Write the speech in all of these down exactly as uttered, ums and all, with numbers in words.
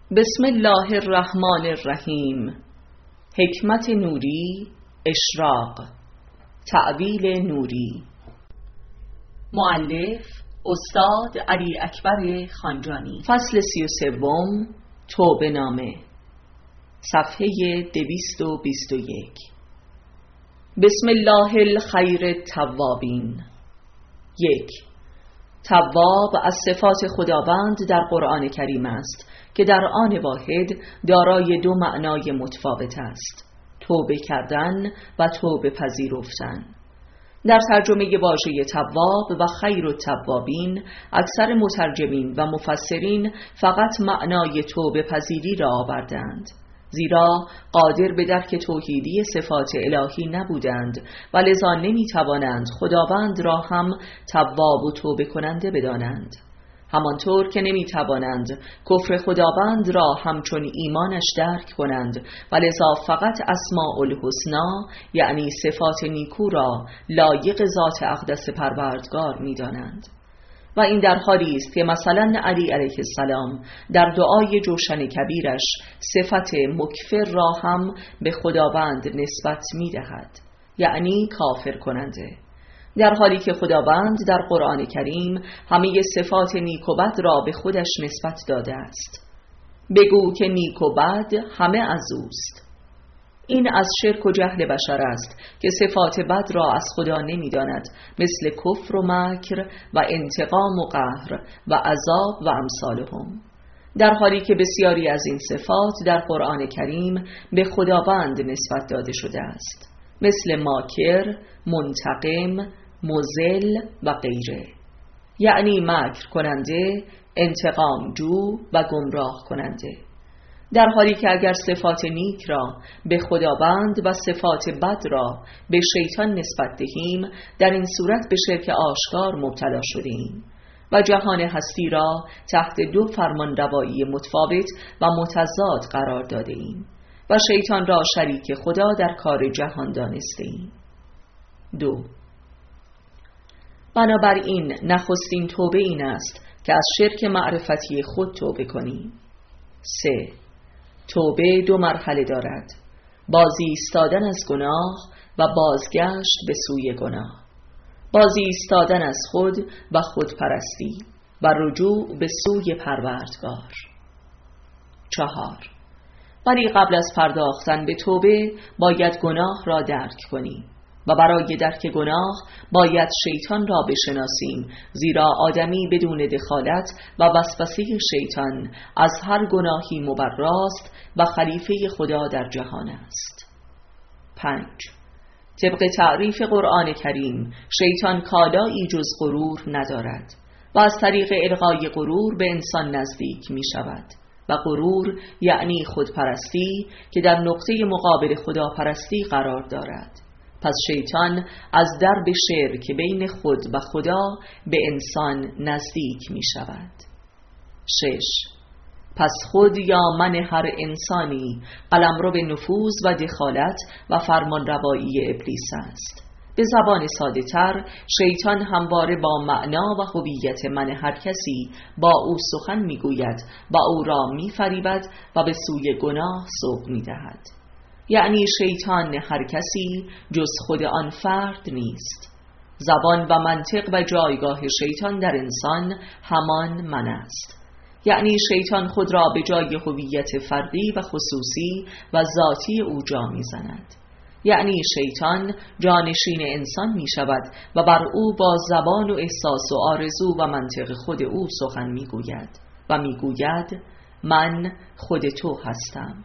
بسم الله الرحمن الرحیم. حکمت نوری، اشراق، تأویل نوری. مؤلف استاد علی اکبر خانجانی. فصل سی و سوم، توبه نامه، صفحه دویست و بیست و یک. بسم الله الخیر التوابین. یک. تواب از صفات خداوند در قرآن کریم است که در آن واحد دارای دو معنای متفاوت است: توبه کردن و توبه پذیرفتن. در ترجمه واژه تواب و خیر التوابین اکثر مترجمین و مفسرین فقط معنای توبه پذیری را آوردند، زیرا قادر به درک توحیدی صفات الهی نبودند و لذا نمی توانند خداوند را هم تواب و توبه کننده بدانند، همانطور که نمی توانند کفر خداوند را همچون ایمانش درک کنند و لذا فقط اسماء الحسنا یعنی صفات نیکو را لایق ذات اقدس پروردگار می دانند. و این در حالی است که مثلا علی علیه السلام در دعای جوشن کبیرش صفت مکفر را هم به خداوند نسبت می دهد، یعنی کافر کننده، در حالی که خداوند در قرآن کریم همه صفات نیک و بد را به خودش نسبت داده است. بگو که نیک و بد همه از اوست. این از شرک و جهل بشر است که صفات بد را از خدا نمی داند، مثل کفر و مکر و انتقام و قهر و عذاب و امثالهم، در حالی که بسیاری از این صفات در قرآن کریم به خداوند نسبت داده شده است، مثل ماکر، منتقم، مذل و غیره، یعنی مکر کننده، انتقام جو و گمراه کننده، در حالی که اگر صفات نیک را به خداوند و صفات بد را به شیطان نسبت دهیم، در این صورت به شرک آشکار مبتلا شدیم و جهان هستی را تحت دو فرمان روایی متفاوت و متضاد قرار داده ایم و شیطان را شریک خدا در کار جهان دانسته ایم. دو. بنابراین نخستین توبه این است که از شرک معرفتی خود توبه کنیم. سه. توبه دو مرحله دارد: بازی ایستادن از گناه و بازگشت به سوی گناه. بازی ایستادن از خود و خودپرستی و رجوع به سوی پروردگار. چهار. ولی قبل از پرداختن به توبه باید گناه را درک کنیم و برای درک گناه باید شیطان را بشناسیم، زیرا آدمی بدون دخالت و وسوسه شیطان از هر گناهی مبراست و خلیفه خدا در جهان است. پنج. طبق تعریف قرآن کریم شیطان کالایی جز غرور ندارد و از طریق القای غرور به انسان نزدیک می شود و غرور یعنی خودپرستی که در نقطه مقابل خداپرستی قرار دارد. پس شیطان از درب شرک بین خود و خدا به انسان نزدیک می شود. شش. پس خود یا من هر انسانی قلمرو به نفوذ و دخالت و فرمان روایی ابلیس است. به زبان ساده تر، شیطان همواره با معنا و هویت من هر کسی با او سخن می گوید و او را می فریبد و به سوی گناه سوق می دهد. یعنی شیطان هر کسی جز خود آن فرد نیست. زبان و منطق و جایگاه شیطان در انسان همان من است. یعنی شیطان خود را به جای هویت فردی و خصوصی و ذاتی او جا می زند. یعنی شیطان جانشین انسان می شود و بر او با زبان و احساس و آرزو و منطق خود او سخن می گوید و می گوید من خود تو هستم.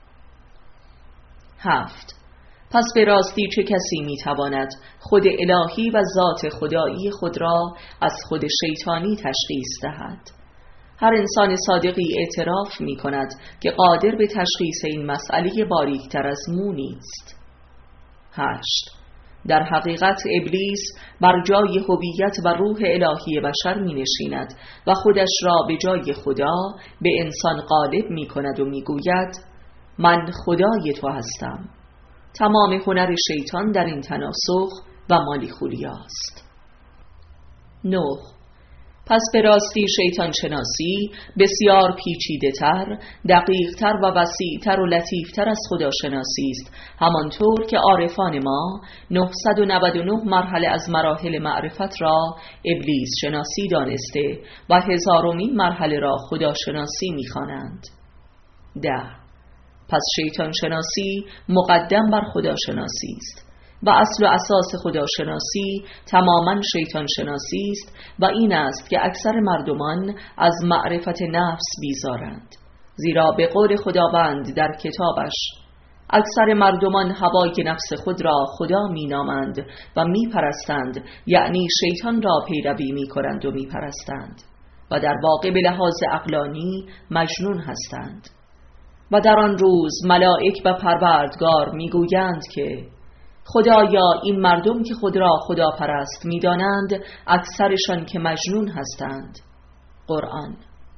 هفت. پس به راستی چه کسی می تواند خود الهی و ذات خدایی خود را از خود شیطانی تشخیص دهد؟ هر انسان صادقی اعتراف می کند که قادر به تشخیص این مسئله باریکتر از مو نیست. هشت. در حقیقت ابلیس بر جای هویت و روح الهی بشر می نشیند و خودش را به جای خدا به انسان غالب می کند و می گوید من خدای تو هستم. تمام هنر شیطان در این تناسخ و مالی خولیاست. نه. پس به راستی شیطان شناسی بسیار پیچیده تر، دقیق تر و وسیع تر و لطیف تر از خدا شناسی است، همانطور که عارفان ما نهصد و نود و نه مرحله از مراحل معرفت را ابلیس شناسی دانسته و هزارمین مرحله را خدا شناسی می‌خوانند. ده. پس شیطان شناسی مقدم بر خدا شناسی است و اصل و اساس خداشناسی تماماً شیطان شناسی است و این است که اکثر مردمان از معرفت نفس بیزارند، زیرا به قول خداوند در کتابش اکثر مردمان هوای نفس خود را خدا می نامند و می پرستند، یعنی شیطان را پیروی می کنند و می پرستند و در واقع به لحاظ عقلانی مجنون هستند. و در آن روز ملائک و پروردگار می گویند که خدایا این مردم که خود را خدا پرست می دانند اکثرشان که مجنون هستند. قرآن.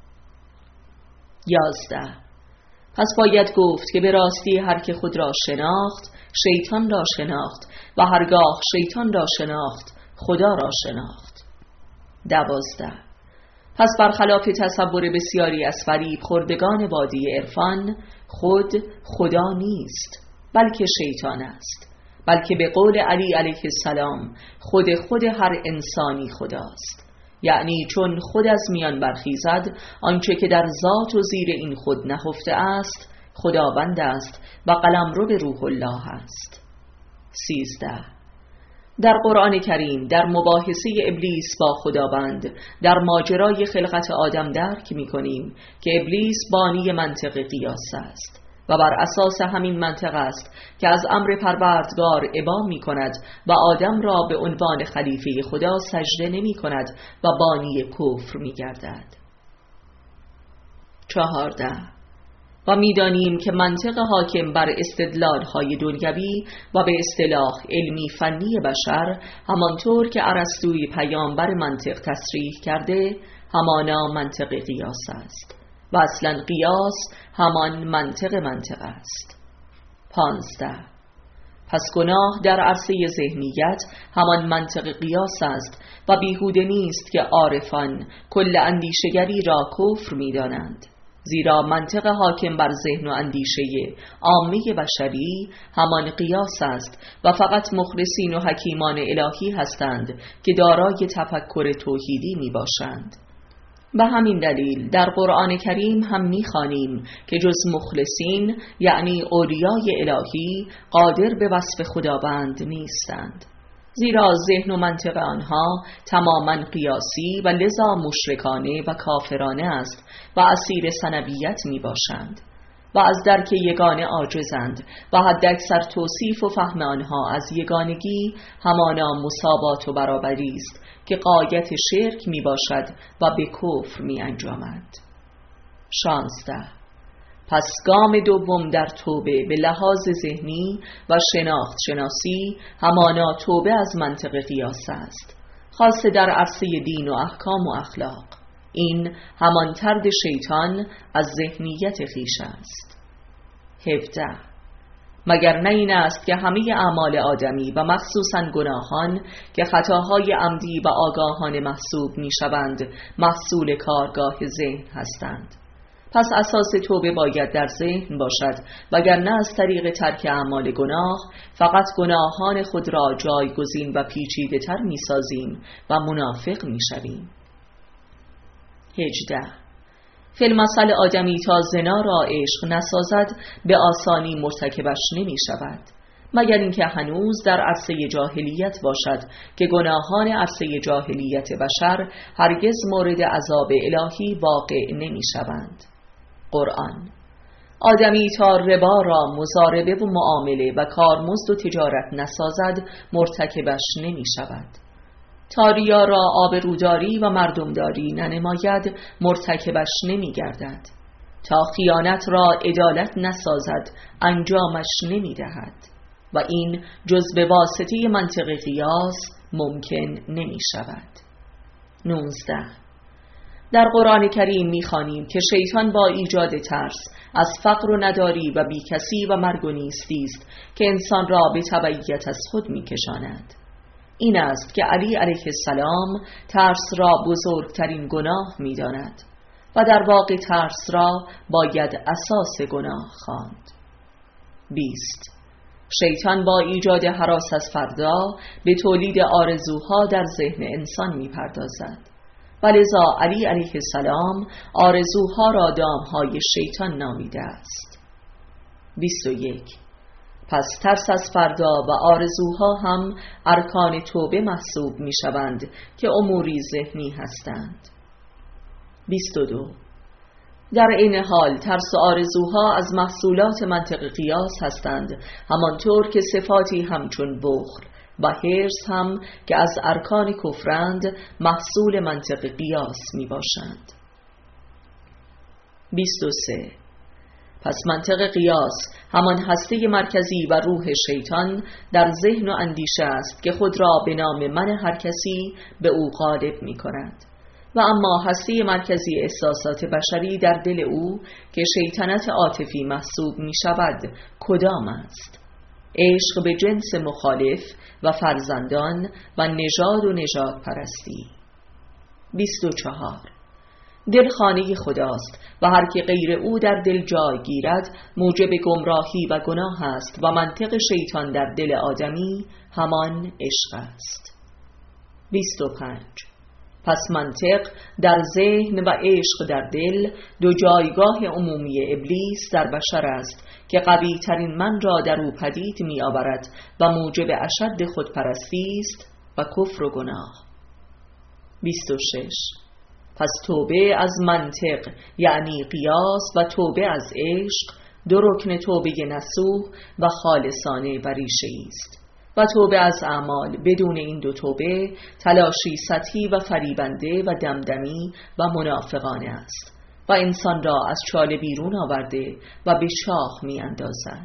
یازده. پس باید گفت که به راستی هر که خود را شناخت شیطان را شناخت و هرگاه شیطان را شناخت خدا را شناخت. دوازده. پس برخلاف تصور بسیاری از فریب خوردگان وادی عرفان، خود خدا نیست بلکه شیطان است، بلکه به قول علی علیه السلام خود خود هر انسانی خداست، یعنی چون خود از میان برخیزد آنچه که در ذات و زیر این خود نهفته است خداوند است و قلمرو به روح الله است. سیزده. در قرآن کریم در مباحثه ابلیس با خداوند در ماجرای خلقت آدم درک می کنیم که ابلیس بانی منطق قیاس است و بر اساس همین منطق است که از امر پروردگار ابا می کند و آدم را به عنوان خلیفه خدا سجده نمی کند و بانی کفر می گردد. چهارده. و می‌دانیم که منطق حاکم بر استدلال‌های دنیوی و به اصطلاح علمی فنی بشر همانطور که ارسطوی پیامبر منطق تصریح کرده همانا منطق قیاس است و اصلا قیاس همان منطق منطق است. پانزده. پس گناه در عرصه ذهنیت همان منطق قیاس است و بیهوده نیست که عارفان کل اندیشگری را کفر می‌دانند، زیرا منطق حاکم بر ذهن و اندیشه عامه بشری همان قیاس است و فقط مخلصین و حکیمان الهی هستند که دارای تفکر توحیدی می باشند. به همین دلیل در قرآن کریم هم می خوانیم که جز مخلصین یعنی اولیای الهی قادر به وصف خداوند نیستند، زیرا ذهن و منطق آنها تماماً قیاسی و لذا مشرکانه و کافرانه است و اسیر ثنویت می باشند و از درک یگانه عاجزند و حداکثر توصیف و فهم آنها از یگانگی همانا مساوات و برابری است که غایت شرک می باشد و به کفر می انجامد. شانزده. پس گام دوم در توبه به لحاظ ذهنی و شناخت شناسی همانا توبه از منطق قیاس است، خاصه در عرصه دین و احکام و اخلاق. این همان طرد شیطان از ذهنیت خویش است. هفده. مگر نه این است که همه اعمال آدمی و مخصوصاً گناهان که خطاهای عمدی و آگاهانه محسوب می شوند محصول کارگاه ذهن هستند. پس اساس توبه باید در ذهن باشد، وگرنه از طریق ترک اعمال گناه فقط گناهان خود را جایگزین و پیچیده تر می سازیم و منافق می شویم. هجده. فی المثل آدمی تا زنا را عشق نسازد به آسانی مرتکبش نمی شود، مگر اینکه هنوز در عرصه جاهلیت باشد که گناهان عرصه جاهلیت بشر هرگز مورد عذاب الهی واقع نمی شوند. قرآن. آدمی تا ربا را مضاربه و معامله و کارمزد و تجارت نسازد مرتکبش نمی شود. تا ریا را آبروداری و مردمداری ننماید مرتکبش نمی گردد. تا خیانت را عدالت نسازد انجامش نمی دهد و این جز به واسطه منطق قیاس ممکن نمی شود. نوزده. در قرآن کریم می‌خوانیم که شیطان با ایجاد ترس از فقر و نداری و بیکسی و مرگ و نیستی است که انسان را به تبعیت از خود می‌کشاند. این است که علی علیه السلام ترس را بزرگترین گناه می داند و در واقع ترس را باید اساس گناه خواند. بیست. شیطان با ایجاد هراس از فردا به تولید آرزوها در ذهن انسان می پردازد و لذا علی علیه السلام آرزوها را دامهای شیطان نامیده است. بیست و یک. پس ترس از فردا و آرزوها هم ارکان توبه محسوب می شوند که اموری ذهنی هستند. بیست و دو. در این حال ترس و آرزوها از محصولات منطق قیاس هستند، همانطور که صفاتی همچون بخل و حرص هم که از ارکان کفرند محصول منطق قیاس می باشند. بیست و سه. پس منطق قیاس همان هسته مرکزی و روح شیطان در ذهن و اندیشه است که خود را به نام من هر کسی به او غالب می کند. و اما هسته مرکزی احساسات بشری در دل او که شیطنت عاطفی محسوب می شود کدام است؟ عشق به جنس مخالف و فرزندان و نژاد و نژاد پرستی. بیست و چهار. دل خانه خداست و هر که غیر او در دل جای گیرد موجب گمراهی و گناه است و منطق شیطان در دل آدمی همان عشق است. بیست و پنج. پس منطق در ذهن و عشق در دل دو جایگاه عمومی ابلیس در بشر است که قوی ترین من را در او پدید می آورد و موجب اشد خودپرستی است و کفر و گناه. بیست و شش. پس توبه از منطق یعنی قیاس و توبه از عشق دو رکن توبه نصوح و خالصانه و ریشه‌ای است و توبه از اعمال بدون این دو توبه تلاشی سطحی و فریبنده و دمدمی و منافقانه است و انسان را از چاله بیرون آورده و به چاه می اندازد.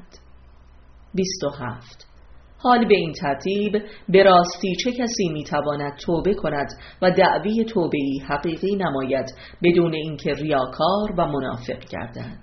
بیست و هفت. حال به این ترتیب به راستی چه کسی می تواند توبه کند و دعوی توبه‌ای حقیقی نماید بدون اینکه ریاکار و منافق گردد؟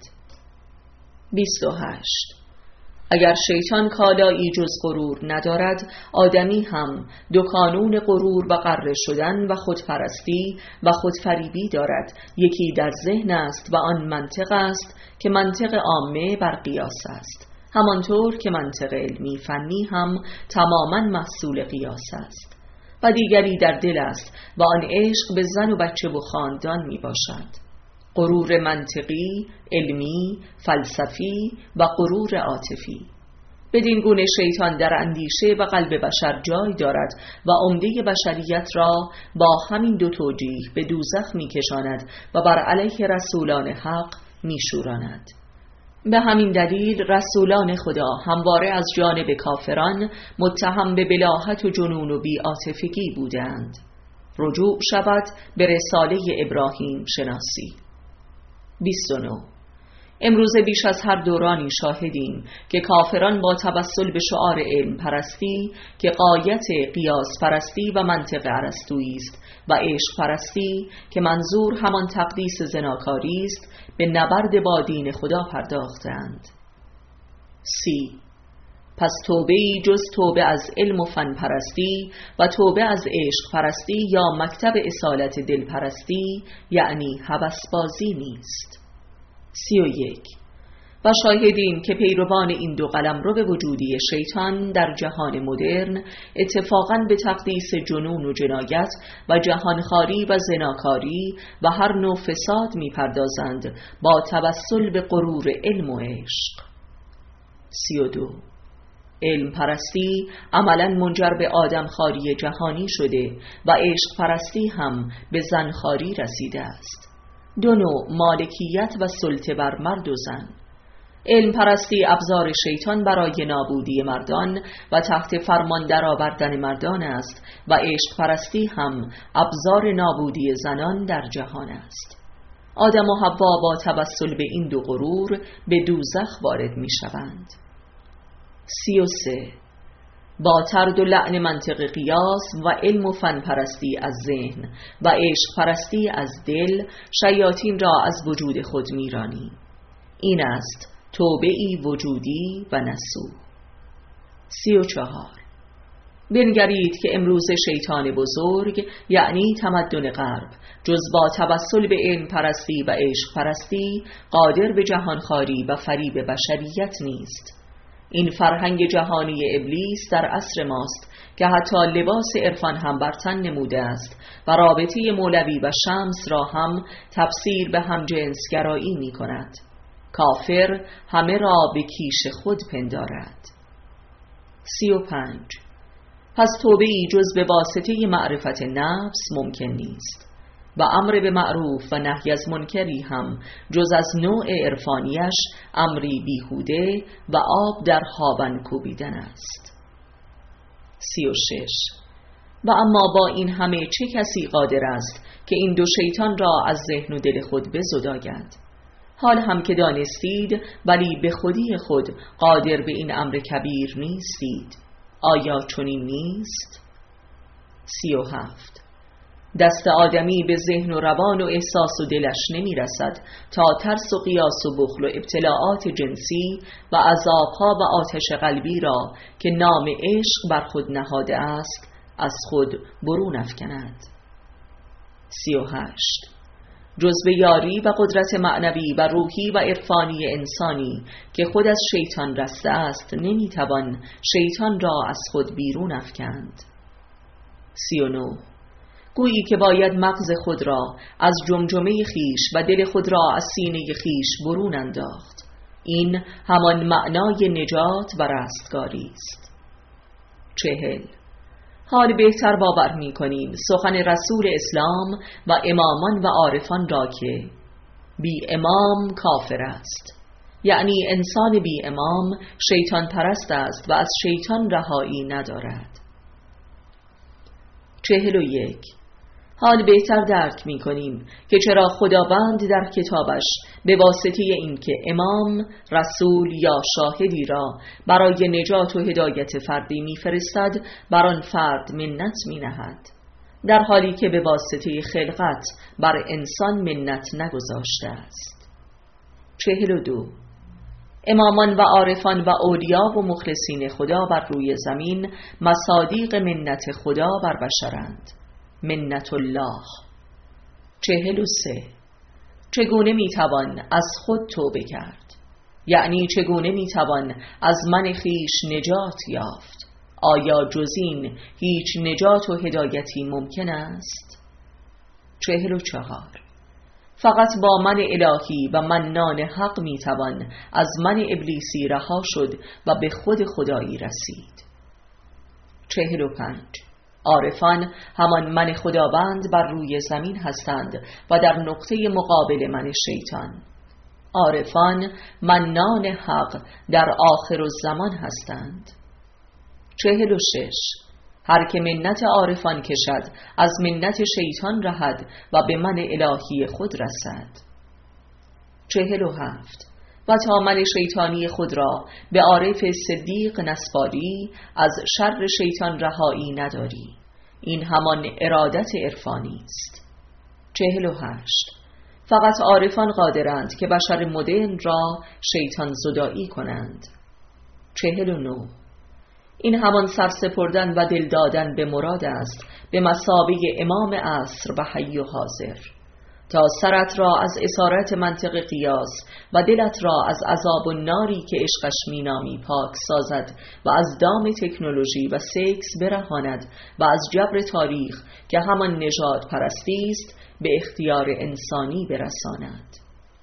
بیست و هشت. اگر شیطان کالایی جز غرور ندارد، آدمی هم دو قانون غرور و غره شدن و خودپرستی و خودفریبی دارد. یکی در ذهن است و آن منطق است که منطق عامه بر قیاس است، همانطور که منطق علمی فنی هم تماماً محصول قیاس است، و دیگری در دل است و آن عشق به زن و بچه و خاندان می باشد. غرور منطقی، علمی، فلسفی و غرور عاطفی. بدین گونه شیطان در اندیشه و قلب بشر جای دارد و عمده بشریت را با همین دو توجیه به دوزخ می کشاند و بر علیه رسولان حق می شوراند. به همین دلیل رسولان خدا همواره از جانب کافران متهم به بلاهت و جنون و بی‌عاطفگی بودند. رجوع شود به رساله ابراهیم شناسی. بیست و نه. امروز بیش از هر دورانی شاهدیم که کافران با توسل به شعار علم پرستی که غایت قیاس پرستی و منطق ارسطویی است و عشق پرستی که منظور همان تقدیس زناکاری است به نبرد با دین خدا پرداختند. سی. پس توبه‌ای جز توبه از علم و فن پرستی و توبه از عشق پرستی یا مکتب اصالت دل پرستی یعنی هوسبازی نیست. سی و یک. و شاهدیم که پیروان این دو قلمرو وجودی شیطان در جهان مدرن اتفاقاً به تقدیس جنون و جنایت و جهانخواری و زناکاری و هر نوع فساد می‌پردازند با توسل به غرور علم و عشق. سی و دو. علم پرستی عملاً منجر به آدمخواری جهانی شده و عشق پرستی هم به زنخواری رسیده است. دو نوع مالکیت و سلطه بر مرد و زن. علم پرستی ابزار شیطان برای نابودی مردان و تحت فرمان درآوردن مردان است و عشق پرستی هم ابزار نابودی زنان در جهان است. آدم و حوا با توسل به این دو غرور به دوزخ وارد می شوند. سی و سه. با طرد و لعن منطق قیاس و علم و فن پرستی از ذهن و عشق پرستی از دل شیاطین را از وجود خود میرانیم. این است توبه‌ای وجودی و نصوح. سی و چهار. بنگرید که امروز شیطان بزرگ یعنی تمدن غرب جز با توسل به علم پرستی و عشق پرستی قادر به جهانخواری و فریب بشریت نیست. این فرهنگ جهانی ابلیس در عصر ماست که حتی لباس عرفان هم بر تن نموده است و رابطه مولوی و شمس را هم تفسیر به همجنسگرایی می کند. کافر همه را به کیش خود پندارد. سی و پنج. پس توبه ای جز به واسطه معرفت نفس ممکن نیست و امر به معروف و نهی از منکری هم جز از نوع عرفانیش امری بیهوده و آب در هاون کوبیدن است. سی و شش. و اما با این همه چه کسی قادر است که این دو شیطان را از ذهن و دل خود بزداید؟ حال هم که دانستید ولی به خودی خود قادر به این امر کبیر نیستید. آیا چنین نیست؟ سی و هفت. دست آدمی به ذهن و روان و احساس و دلش نمی رسد تا ترس و قیاس و بخل و ابتلاعات جنسی و عذابها و آتش قلبی را که نام عشق بر خود نهاده است از خود برون افکند. سی و هشت. جز به یاری و قدرت معنوی و روحی و عرفانی انسانی که خود از شیطان رسته است نمیتوان شیطان را از خود بیرون افکند. سی و نه. گویی که باید مغز خود را از جمجمه خیش و دل خود را از سینه خیش برون انداخت. این همان معنای نجات و رستگاری است. چهل. حال بهتر باور می کنیم سخن رسول اسلام و امامان و عارفان را که بی امام کافر است، یعنی انسان بی امام شیطان پرست است و از شیطان رهایی ندارد. چهل و یک. حال بهتر درک می کنیم که چرا خداوند در کتابش به واسطه اینکه امام، رسول یا شاهدی را برای نجات و هدایت فردی می فرستد بر آن فرد منت می نهد، در حالی که به واسطه خلقت بر انسان منت نگذاشته است. چهل و دو. امامان و عارفان و اولیا و مخلصین خدا بر روی زمین مصادیق منت خدا بر بشرند. منت الله. چهل و سه. چگونه میتوان از خود توبه کرد؟ یعنی چگونه میتوان از من خیش نجات یافت؟ آیا جز این هیچ نجات و هدایتی ممکن است؟ چهل و چهار. فقط با من الهی و منان حق میتوان از من ابلیسی رها شد و به خود خدایی رسید. چهل و پنج. عارفان همان من خداوند بر روی زمین هستند و در نقطه مقابل من شیطان. عارفان منان حق در آخر الزمان هستند. چهل و شش. هر که منت عارفان کشد از منت شیطان رهد و به من الهی خود رسد. چهل و هفت. و تا من شیطانی خود را به عارف صدیق نسپاری از شر شیطان رهایی نداری. این همان ارادت عرفانی است. چهل و هشت. فقط عارفان قادرند که بشر مدرن را شیطان زدایی کنند. چهل و نه. این همان سرسپردن و دل دادن به مراد است به مثابه امام عصر و حی و حاضر، تا سرت را از اسارت منطق قیاس و دلت را از عذاب و ناری که عشقش مینامی پاک سازد و از دام تکنولوژی و سکس برهاند و از جبر تاریخ که همان نژاد پرستی است به اختیار انسانی برساند.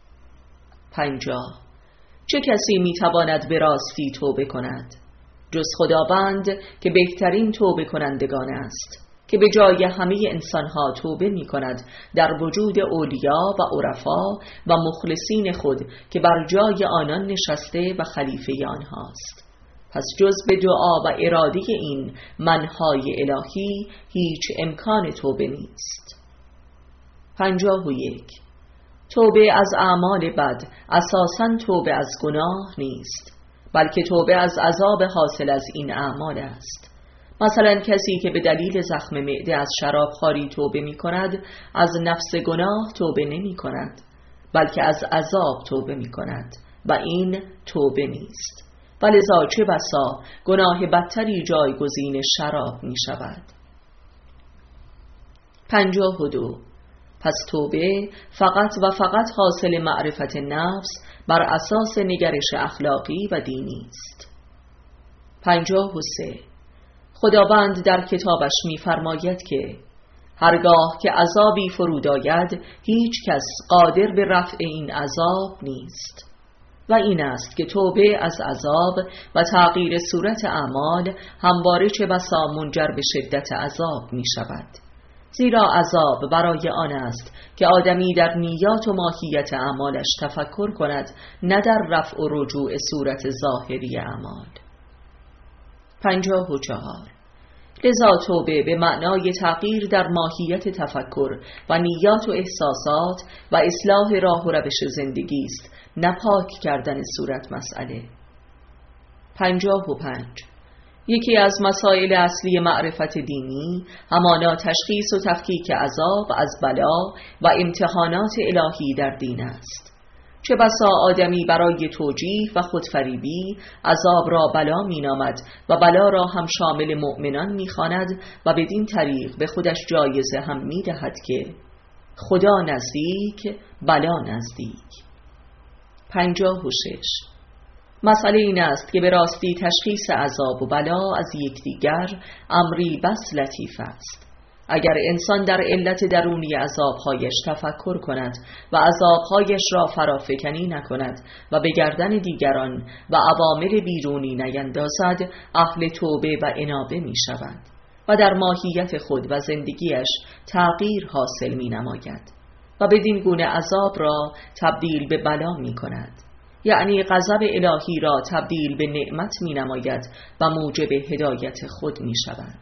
پنجاه. چه کسی میتواند به راستی توبه کند؟ جز خداوند که بهترین توبه کنندگان است، که به جای همه انسانها توبه می کند در وجود اولیا و عرفا و مخلصین خود که بر جای آنان نشسته و خلیفه آنهاست. پس جز به دعا و اراده این منهای الهی هیچ امکان توبه نیست. پنجاه و یک. توبه از اعمال بد اساساً توبه از گناه نیست، بلکه توبه از عذاب حاصل از این اعمال است. مثلا کسی که به دلیل زخم معده از شرابخواری توبه می کند از نفس گناه توبه نمی کند، بلکه از عذاب توبه می کند و این توبه نیست، ولذا چه بسا گناه بدتری جایگزین شراب می شود. پنجاه و دو. پس توبه فقط و فقط حاصل معرفت نفس بر اساس نگرش اخلاقی و دینی است. پنجاه و سه. خداوند در کتابش می‌فرماید که هرگاه که عذابی فرود آید هیچ کس قادر به رفع این عذاب نیست، و این است که توبه از عذاب و تغییر صورت اعمال همواره چه بسا منجر به شدت عذاب می شود، زیرا عذاب برای آن است که آدمی در نیات و ماهیت اعمالش تفکر کند، نه در رفع و رجوع صورت ظاهری اعمال. پنجاه و چهار. لذا توبه به معنای تغییر در ماهیت تفکر و نیات و احساسات و اصلاح راه و روش زندگی است، نه پاک کردن صورت مسئله. پنجاه و پنج. یکی از مسائل اصلی معرفت دینی همانا تشخیص و تفکیک عذاب از بلا و امتحانات الهی در دین است. چه بسا آدمی برای توجیه و خودفریبی عذاب را بلا می نامد و بلا را هم شامل مؤمنان می خواند و بدین طریق به خودش جایزه هم می دهد که خدا نزدیک بلا نزدیک. پنجاه و شش. مسئله این است که به راستی تشخیص عذاب و بلا از یکدیگر امری بس لطیف است. اگر انسان در علت درونی عذابهایش تفکر کند و عذابهایش را فرافکنی نکند و به گردن دیگران و عوامل بیرونی نیندازد، اهل توبه و انابه می شود و در ماهیت خود و زندگیش تغییر حاصل می نماید و بدین گونه عذاب را تبدیل به بلا می کند، یعنی غضب الهی را تبدیل به نعمت می نماید و موجب هدایت خود می شود.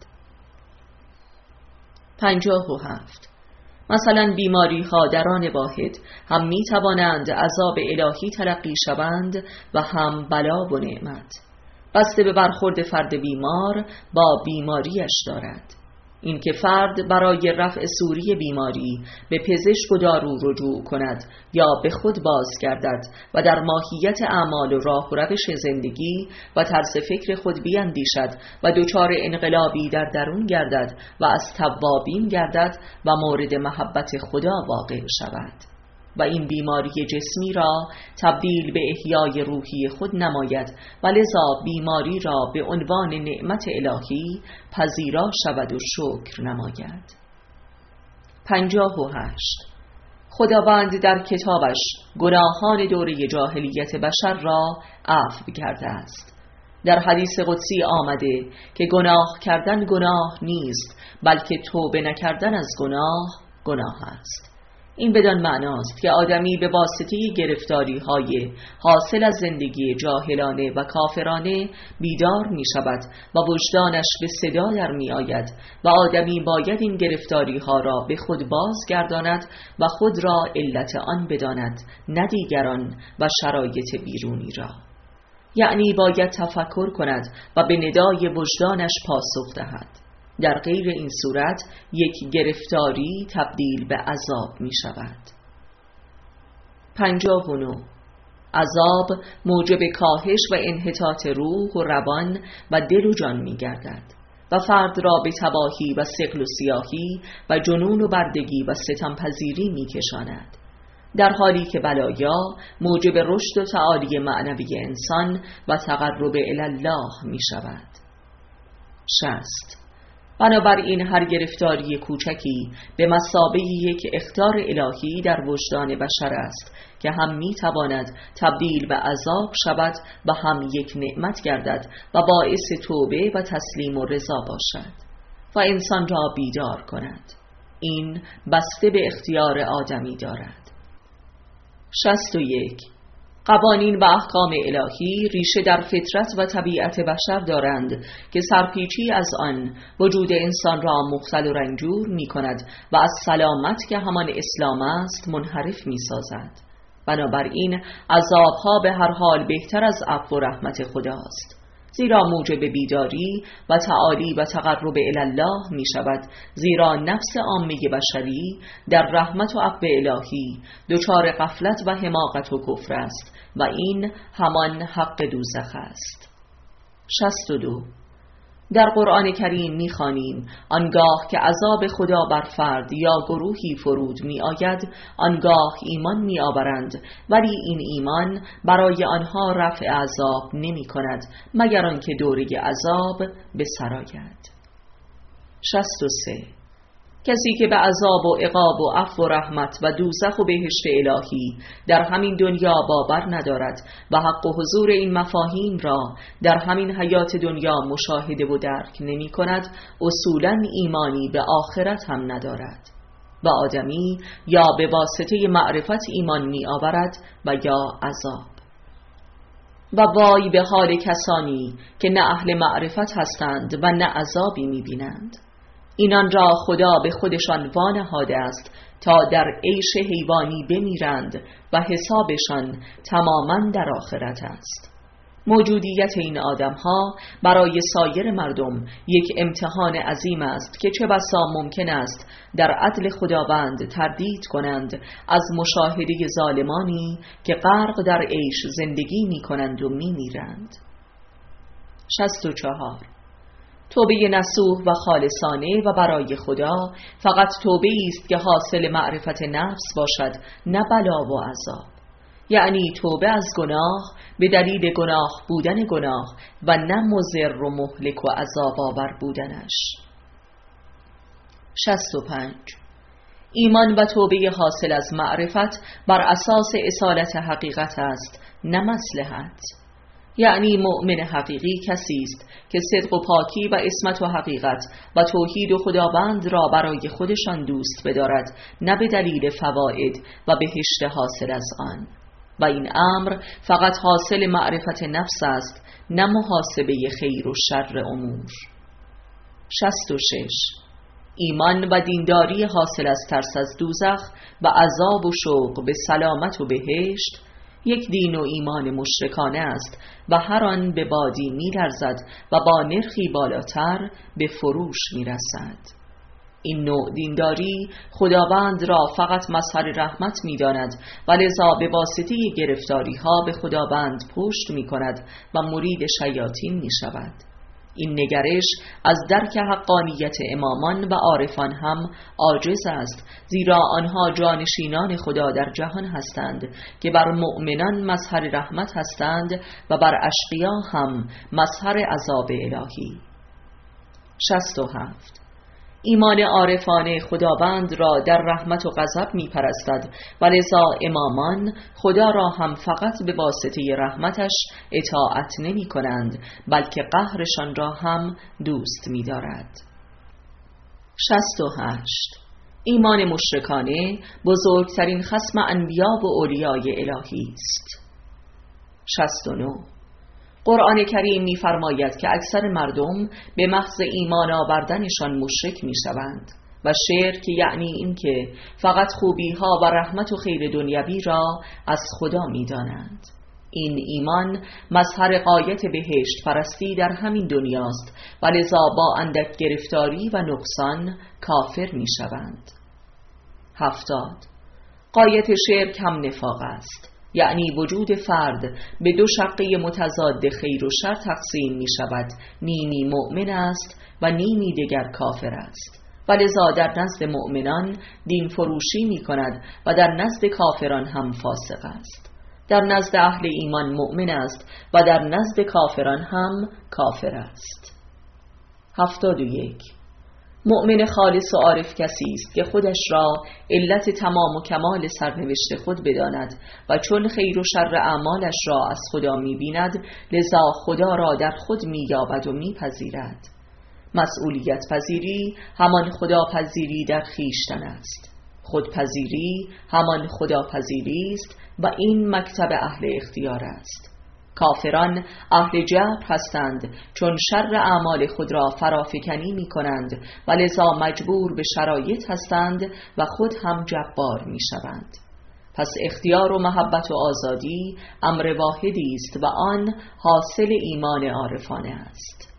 پنجاه و هفت. مثلا بیماری ها در آن واحد هم می توانند عذاب الهی تلقی شوند و هم بلا و نعمت، بسته به برخورد فرد بیمار با بیماریش دارد. این که فرد برای رفع سوری بیماری به پزشک و دارو رجوع کند یا به خود بازگردد و در ماهیت اعمال و راه و روش زندگی و طرز فکر خود بیندیشد و دچار انقلابی در درون گردد و از توابین گردد و مورد محبت خدا واقع شود و این بیماری جسمی را تبدیل به احیای روحی خود نماید و لذا بیماری را به عنوان نعمت الهی پذیرا شود و شکر نماید. پنجاه و هشت. خداوند در کتابش گناهان دوره جاهلیت بشر را عفو کرده است. در حدیث قدسی آمده که گناه کردن گناه نیست، بلکه توبه نکردن از گناه گناه است. این بدان معناست که آدمی به واسطه گرفتاری های حاصل از زندگی جاهلانه و کافرانه بیدار می شود و وجدانش به صدا در می آید و آدمی باید این گرفتاری ها را به خود بازگرداند و خود را علت آن بداند، نه دیگران و شرایط بیرونی را. یعنی باید تفکر کند و به ندای وجدانش پاسخ دهد. در غیر این صورت یک گرفتاری تبدیل به عذاب می شود. پنجاه و نه. عذاب موجب کاهش و انحطاط روح و روان و دل و جان می گردد و فرد را به تباهی و ثقل و سیاهی و جنون و بردگی و ستمپذیری می کشاند، در حالی که بلایا موجب رشد و تعالی معنوی انسان و تقرب الی الله می شود. شصت. بنابراین هر گرفتاری کوچکی به مثابه یک اخطار الهی در وجدان بشر است که هم می تواند تبدیل به عذاب شود و هم یک نعمت گردد و باعث توبه و تسلیم و رضا باشد و انسان را بیدار کند. این بسته به اختیار آدمی دارد. شصت و یک. قوانین و احکام الهی ریشه در فطرت و طبیعت بشر دارند که سرپیچی از آن وجود انسان را مختل و رنجور می کند و از سلامت که همان اسلام است منحرف می سازد. بنابراین عذابها به هر حال بهتر از عفو و رحمت خداست، زیرا موجب بیداری و تعالی و تقرب الی الله می شود، زیرا نفس عامه بشری در رحمت و عفو الهی دچار غفلت و حماقت و کفر است و این همان حق دوزخ است. شصت و دو. در قرآن کریم می‌خوانیم آنگاه که عذاب خدا بر فرد یا گروهی فرود می آید آنگاه ایمان می آورند، ولی این ایمان برای آنها رفع عذاب نمی کند مگر آنکه دوره عذاب بسرآید. شصت و سه. کسی که به عذاب و عقاب و عفو و رحمت و دوزخ و بهشت الهی در همین دنیا باور ندارد و حق و حضور این مفاهیم را در همین حیات دنیا مشاهده و درک نمی کند، اصولاً ایمانی به آخرت هم ندارد و آدمی یا به واسطه معرفت ایمان می آورد و یا عذاب. و وای به حال کسانی که نه اهل معرفت هستند و نه عذابی می بینند. اینان را خدا به خودشان وانهاده است تا در عیش حیوانی بمیرند و حسابشان تماماً در آخرت است. موجودیت این آدم‌ها برای سایر مردم یک امتحان عظیم است که چه بسا ممکن است در عدل خداوند تردید کنند از مشاهده ظالمانی که غرق در عیش زندگی می‌کنند و می‌میرند. شصت و چهار. توبه نصوح و خالصانه و برای خدا فقط توبه است که حاصل معرفت نفس باشد، نه بلا و عذاب. یعنی توبه از گناه به دلیل گناه بودن گناه و نه مضر و مهلک و عذاب آور بودنش. شصت و پنج. ایمان و توبه حاصل از معرفت بر اساس اصالت حقیقت است، نه مصلحت. یعنی مؤمن حقیقی کسی است که صدق و پاکی و عصمت و حقیقت و توحید و خداوند را برای خودشان دوست بدارد، نه به دلیل فواید و بهشت حاصل از آن. و این امر فقط حاصل معرفت نفس است، نه محاسبه خیر و شر امور. شصت و شش. ایمان و دینداری حاصل از ترس از دوزخ و عذاب و شوق به سلامت و بهشت یک دین و ایمان مشرکانه است و هر آن به بادی می لرزد و با نرخی بالاتر به فروش می رسد. این نوع دینداری خداوند را فقط مظهر رحمت می داند و لذا به واسطه گرفتاری ها به خداوند پشت می کند و مرید شیاطین می شود. این نگرش از درک حقانیت امامان و عارفان هم عاجز است، زیرا آنها جانشینان خدا در جهان هستند که بر مؤمنان مظهر رحمت هستند و بر اشقیا هم مظهر عذاب الهی. شصت و هفت. ایمان عارفانه خداوند را در رحمت و غضب می پرستد و لذا امامان خدا را هم فقط به واسطه رحمتش اطاعت نمی کنند، بلکه قهرشان را هم دوست می دارد. شصت و هشت. ایمان مشرکانه بزرگترین خصم انبیا و اولیای الهی است. شصت و نه. قرآن کریم می فرماید که اکثر مردم به محض ایمان آوردنشان مشرک می شوند و شرک یعنی این که فقط خوبی ها و رحمت و خیر دنیوی را از خدا می دانند. این ایمان مظهر غایت بهشت پرستی در همین دنیاست و لذا با اندک گرفتاری و نقصان کافر می شوند. هفتاد. غایت شرک هم نفاق است، یعنی وجود فرد به دو شقه متضاد خیر و شر تقسیم می شود، نیمی مؤمن است و نیمی دیگر کافر است و لذا در نزد مؤمنان دین فروشی می کند و در نزد کافران هم فاسق است. در نزد اهل ایمان مؤمن است و در نزد کافران هم کافر است. هفتاد و یک. مؤمن خالص و عارف کسی است که خودش را علت تمام و کمال سرنوشت خود بداند و چون خیر و شر اعمالش را از خدا می بیند لذا خدا را در خود می یابد و می پذیرد. مسئولیت پذیری همان خداپذیری در خویشتن است. خودپذیری همان خداپذیری است و این مکتب اهل اختیار است. کافران اهل جبر هستند، چون شر اعمال خود را فرافکنی می کنند و لذا مجبور به شرایط هستند و خود هم جبار می شوند. پس اختیار و محبت و آزادی امر واحدی است و آن حاصل ایمان عارفانه است.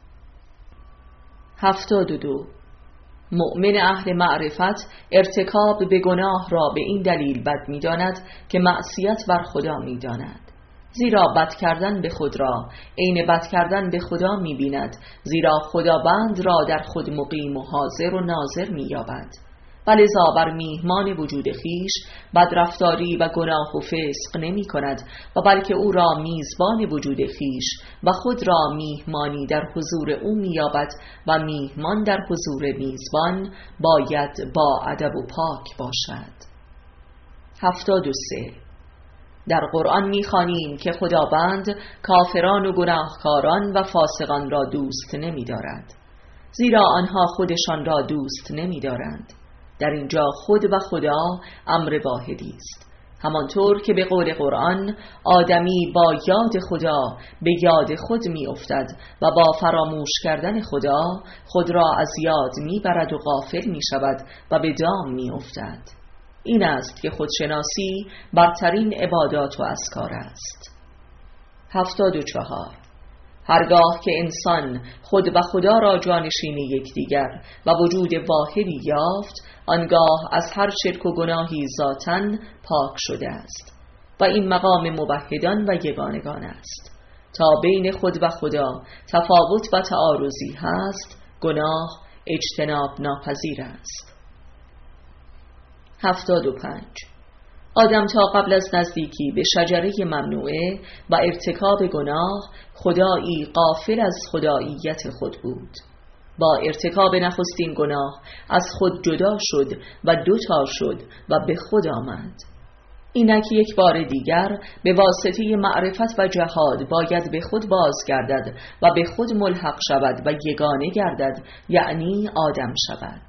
هفتاد و دو. مؤمن اهل معرفت ارتکاب به گناه را به این دلیل بد می داند که معصیت بر خدا می داند. زیرا بد کردن به خود را عین بد کردن به خدا می بیند، زیرا خداوند را در خود مقیم و حاضر و ناظر می یابد. ولذا بر میهمان وجود خیش بدرفتاری و گناه و فسق نمی کند و بلکه او را میزبان وجود خیش و خود را میهمانی در حضور او می یابد و میهمان در حضور میزبان باید با ادب و پاک باشد. هفتاد و سه. در قرآن می‌خوانیم که خداوند کافران و گناهکاران و فاسقان را دوست نمی‌دارد، زیرا آنها خودشان را دوست نمی‌دارند. در اینجا خود و خدا امر واحدی است، همانطور که به قول قرآن آدمی با یاد خدا به یاد خود می‌افتد و با فراموش کردن خدا خود را از یاد می‌برد و غافل می‌شود و به دام می‌افتد. این است که خودشناسی برترین عبادات و اذکار است. هفتاد و چهار. هرگاه که انسان خود و خدا را جانشین یکدیگر و وجود واحدی یافت، آنگاه از هر شرک و گناهی ذاتاً پاک شده است و این مقام موحدان و یگانگان است. تا بین خود و خدا تفاوت و تعارضی هست، گناه اجتناب ناپذیر است. هفتاد و پنج. آدم تا قبل از نزدیکی به شجره ممنوعه و ارتکاب گناه خدایی غافل از خداییت خود بود. با ارتکاب نخستین گناه از خود جدا شد و دوتا شد و به خود آمد. اینک یک بار دیگر به واسطه معرفت و جهاد باید به خود بازگردد و به خود ملحق شود و یگانه گردد، یعنی آدم شود.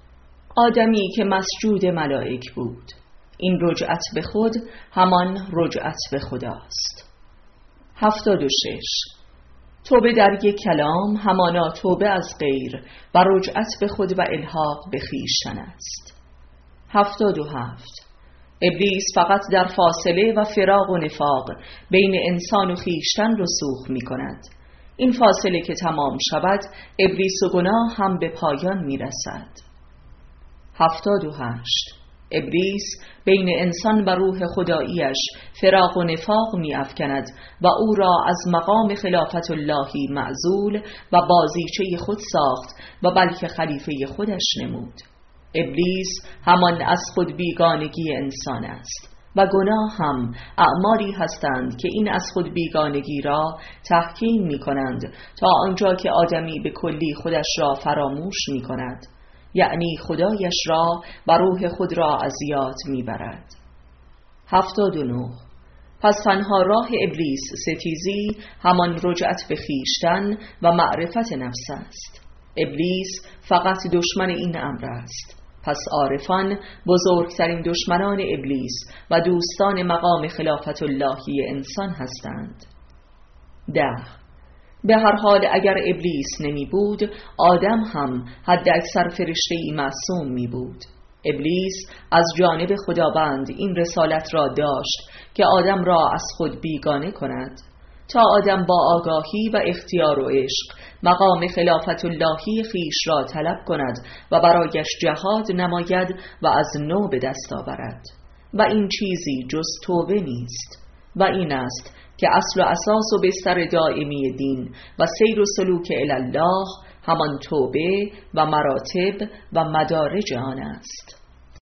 آدمی که مسجود ملائک بود. این رجعت به خود همان رجعت به خداست. هفتاد و شش. توبه در یک کلام همانا توبه از غیر و رجعت به خود و الحاق به خویشتن است. هفتاد و هفت. ابلیس فقط در فاصله و فراق و نفاق بین انسان و خویشتن رسوخ می کند. این فاصله که تمام شود، ابلیس و گناه هم به پایان می رسد. هفتاد و هشت. ابلیس بین انسان و روح خداییش فراق و نفاق می افکند و او را از مقام خلافت اللهی معزول و بازیچه خود ساخت و بلکه خلیفه خودش نمود. ابلیس همان از خود بیگانگی انسان است و گناه هم اعمالی هستند که این از خود بیگانگی را تحکیم می کنند تا آنجا که آدمی به کلی خودش را فراموش می کند، یعنی خدایش را و روح خود را از یاد میبرد. هفتاد و نه. پس تنها راه ابلیس ستیزی همان رجعت به خویشتن و معرفت نفس است. ابلیس فقط دشمن این امر است. پس عارفان بزرگترین دشمنان ابلیس و دوستان مقام خلافت اللهی انسان هستند. ده. به هر حال اگر ابلیس نمی بود، آدم هم حد اکثر فرشته‌ای معصوم می بود. ابلیس از جانب خداوند این رسالت را داشت که آدم را از خود بیگانه کند، تا آدم با آگاهی و اختیار و عشق مقام خلافت اللهی خیش را طلب کند و برایش جهاد نماید و از نو به دست آورد. و این چیزی جز توبه نیست. و این است که اصل و اساس و بستر دائمی دین و سیر و سلوک الی الله همان توبه و مراتب و مدارج آن است.